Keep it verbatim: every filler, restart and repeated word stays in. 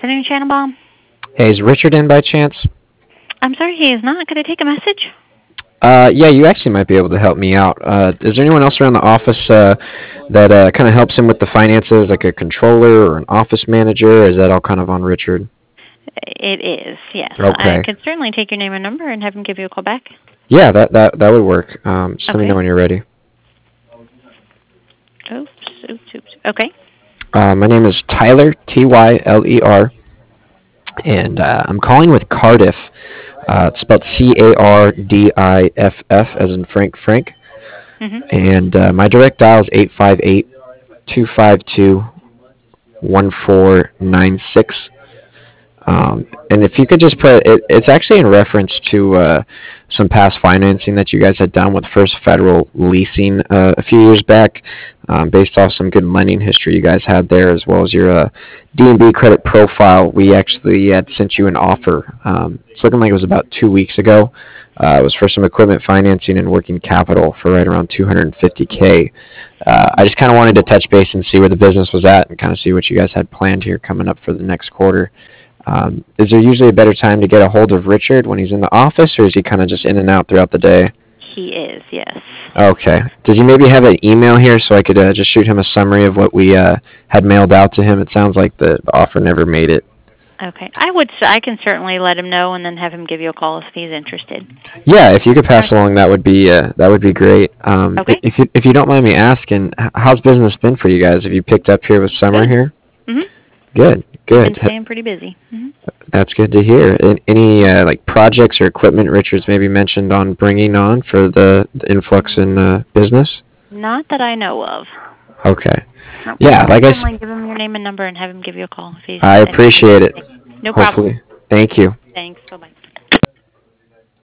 afternoon, Shannonbaum. Hey, is Richard in by chance? I'm sorry, he is not. Could I take a message? Uh, yeah, you actually might be able to help me out. Uh, is there anyone else around the office uh, that uh, kind of helps him with the finances, like a controller or an office manager? Or is that all kind of on Richard? It is, yes. I Okay. could certainly take your name and number and have him give you a call back. Yeah, that that that would work. Um, just let me know Okay. when you're ready. Oops, oops, oops. Okay. Uh, my name is Tyler T Y L E R, and uh, I'm calling with Cardiff. Uh, it's spelled C A R D I F F, as in Frank Frank. Mhm. And uh, my direct dial is eight five eight, two five two, one four nine six. Um, and if you could just put it, it's actually in reference to uh, some past financing that you guys had done with First Federal Leasing uh, a few years back, um, based off some good lending history you guys had there, as well as your uh, D and B credit profile. We actually had sent you an offer. Um, it's looking like it was about two weeks ago. Uh, it was for some equipment financing and working capital for right around two hundred fifty k. Uh, I just kind of wanted to touch base and see where the business was at and kind of see what you guys had planned here coming up for the next quarter. Um, is there usually a better time to get a hold of Richard when he's in the office, or is he kind of just in and out throughout the day? He is, yes. Okay. Does he maybe have an email here so I could uh, just shoot him a summary of what we uh, had mailed out to him? It sounds like the, the offer never made it. Okay. I would. I can certainly let him know and then have him give you a call if he's interested. Yeah, if you could pass Okay. along, that would be uh, that would be great. Um, i- Okay. if you, if you don't mind me asking, h- how's business been for you guys? Have you picked up here with summer Good. here? Mhm. Good, We've been good. H- staying pretty busy. Mhm. That's good to hear. An- Any uh, like projects or equipment Richard's maybe mentioned on bringing on for the, the influx in uh, business? Not that I know of. Okay. No, but Yeah, I can like I, s- certainly give him your name and number and have him give you a call if he's I interested. appreciate it. No problem. Hopefully. Thank you. Thanks. Bye bye.